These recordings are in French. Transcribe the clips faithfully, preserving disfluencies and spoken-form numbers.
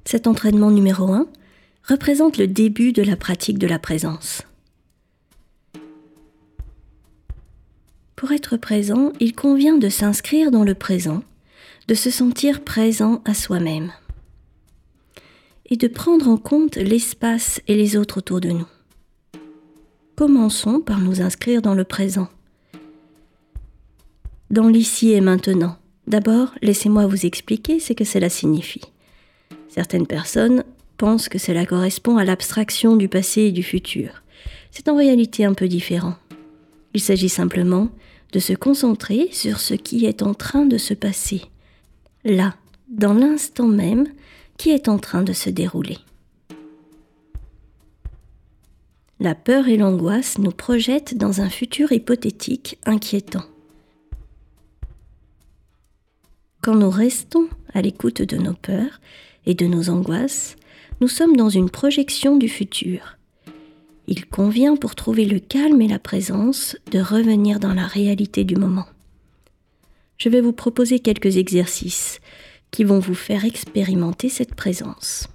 Cet entraînement numéro un représente le début de la pratique de la présence. Pour être présent, il convient de s'inscrire dans le présent, de se sentir présent à soi-même et de prendre en compte l'espace et les autres autour de nous. Commençons par nous inscrire dans le présent, dans l'ici et maintenant. D'abord, laissez-moi vous expliquer ce que cela signifie. Certaines personnes pensent que cela correspond à l'abstraction du passé et du futur. C'est en réalité un peu différent. Il s'agit simplement de se concentrer sur ce qui est en train de se passer, là, dans l'instant même qui est en train de se dérouler. La peur et l'angoisse nous projettent dans un futur hypothétique inquiétant. Quand nous restons à l'écoute de nos peurs et de nos angoisses, nous sommes dans une projection du futur. Il convient pour trouver le calme et la présence de revenir dans la réalité du moment. Je vais vous proposer quelques exercices qui vont vous faire expérimenter cette présence.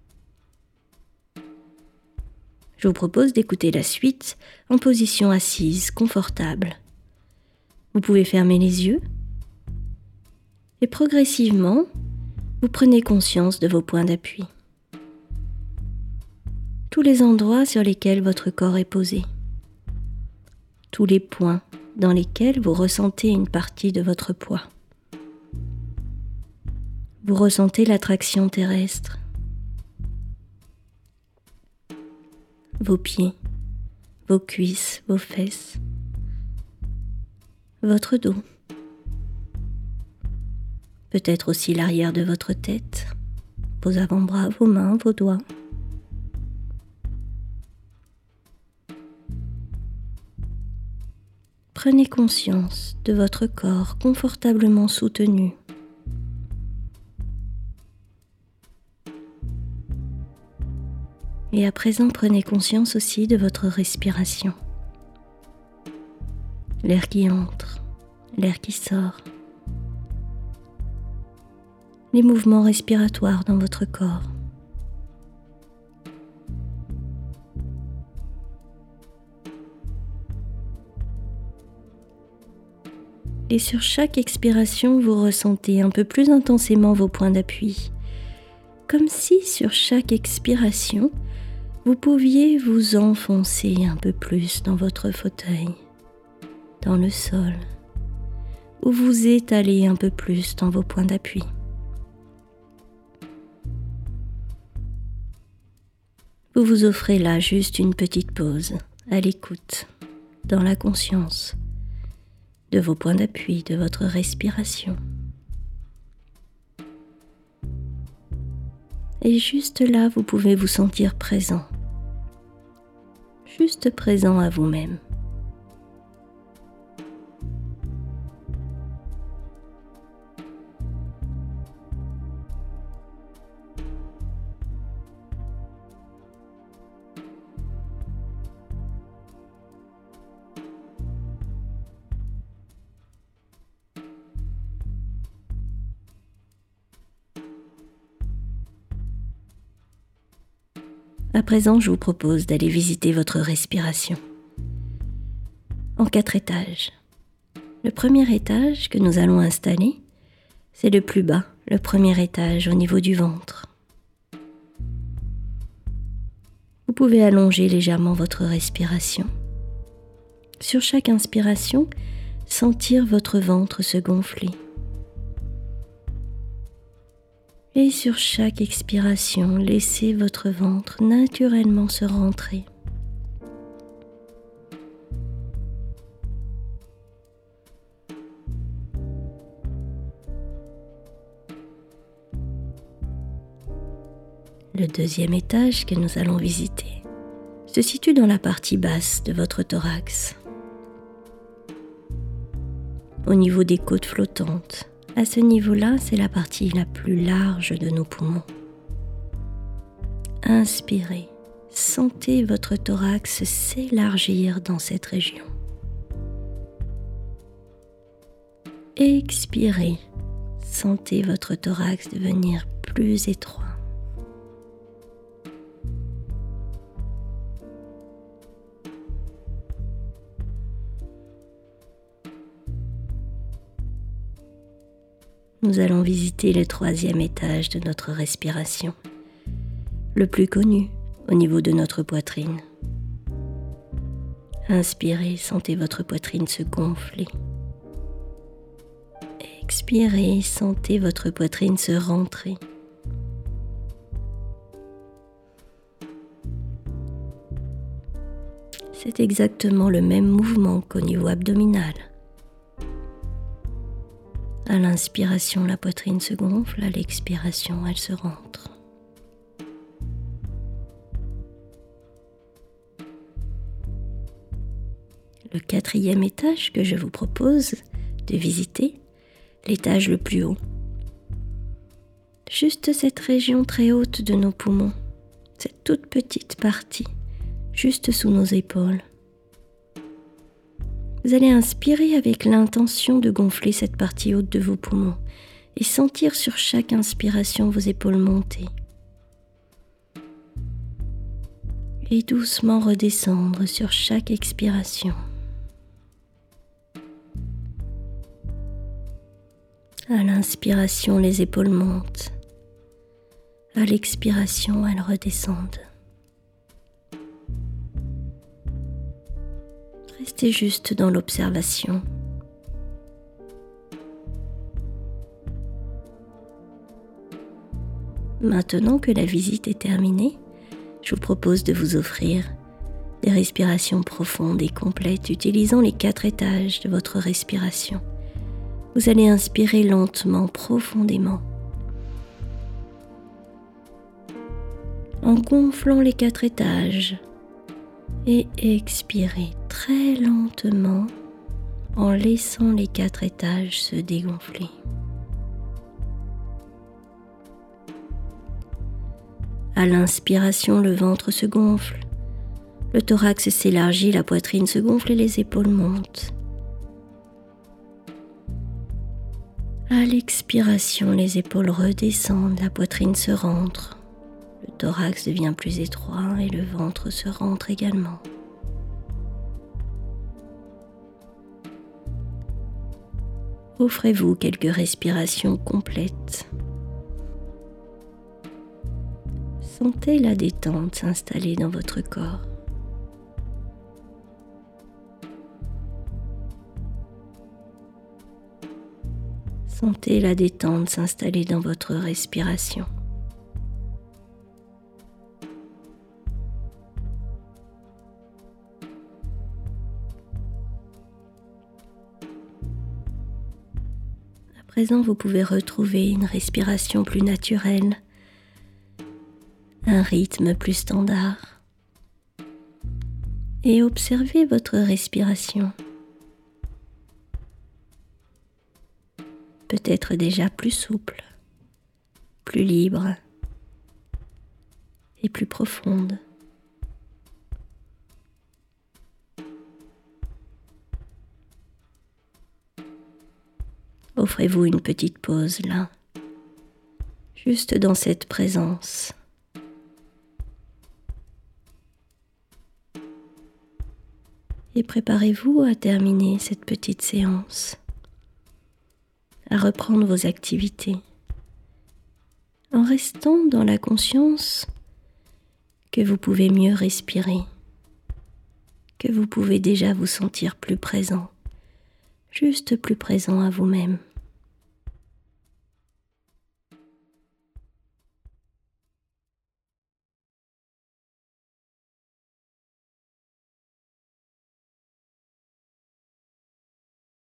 Je vous propose d'écouter la suite en position assise, confortable. Vous pouvez fermer les yeux et progressivement, vous prenez conscience de vos points d'appui. Tous les endroits sur lesquels votre corps est posé. Tous les points dans lesquels vous ressentez une partie de votre poids. Vous ressentez l'attraction terrestre. Vos pieds, vos cuisses, vos fesses, votre dos. Peut-être aussi l'arrière de votre tête, vos avant-bras, vos mains, vos doigts. Prenez conscience de votre corps confortablement soutenu. Et à présent, prenez conscience aussi de votre respiration. L'air qui entre, l'air qui sort. Les mouvements respiratoires dans votre corps. Et sur chaque expiration, vous ressentez un peu plus intensément vos points d'appui. Comme si sur chaque expiration, vous pouviez vous enfoncer un peu plus dans votre fauteuil, dans le sol, ou vous étaler un peu plus dans vos points d'appui. Vous vous offrez là juste une petite pause, à l'écoute, dans la conscience de vos points d'appui, de votre respiration. Et juste là, vous pouvez vous sentir présent, juste présent à vous-même. À présent, je vous propose d'aller visiter votre respiration en quatre étages. Le premier étage que nous allons installer, c'est le plus bas, le premier étage au niveau du ventre. Vous pouvez allonger légèrement votre respiration. Sur chaque inspiration, sentir votre ventre se gonfler. Et sur chaque expiration, laissez votre ventre naturellement se rentrer. Le deuxième étage que nous allons visiter se situe dans la partie basse de votre thorax, au niveau des côtes flottantes. À ce niveau-là, c'est la partie la plus large de nos poumons. Inspirez, sentez votre thorax s'élargir dans cette région. Expirez, sentez votre thorax devenir plus étroit. Nous allons visiter le troisième étage de notre respiration, le plus connu au niveau de notre poitrine. Inspirez, sentez votre poitrine se gonfler. Expirez, sentez votre poitrine se rentrer. C'est exactement le même mouvement qu'au niveau abdominal. À l'inspiration, la poitrine se gonfle, à l'expiration, elle se rentre. Le quatrième étage que je vous propose de visiter, l'étage le plus haut. Juste cette région très haute de nos poumons, cette toute petite partie, juste sous nos épaules. Vous allez inspirer avec l'intention de gonfler cette partie haute de vos poumons et sentir sur chaque inspiration vos épaules monter. Et doucement redescendre sur chaque expiration. À l'inspiration, les épaules montent. À l'expiration, elles redescendent. Restez juste dans l'observation. Maintenant que la visite est terminée, je vous propose de vous offrir des respirations profondes et complètes utilisant les quatre étages de votre respiration. Vous allez inspirer lentement, profondément, en gonflant les quatre étages et expirer très lentement en laissant les quatre étages se dégonfler. À l'inspiration, le ventre se gonfle, le thorax s'élargit, la poitrine se gonfle et les épaules montent. À l'expiration, les épaules redescendent, la poitrine se rentre, le thorax devient plus étroit et le ventre se rentre également. Offrez-vous quelques respirations complètes. Sentez la détente s'installer dans votre corps. Sentez la détente s'installer dans votre respiration. À présent, vous pouvez retrouver une respiration plus naturelle, un rythme plus standard, et observez votre respiration. Peut-être déjà plus souple, plus libre et plus profonde. Offrez-vous une petite pause là, juste dans cette présence. Et préparez-vous à terminer cette petite séance, à reprendre vos activités, en restant dans la conscience que vous pouvez mieux respirer, que vous pouvez déjà vous sentir plus présent, juste plus présent à vous-même.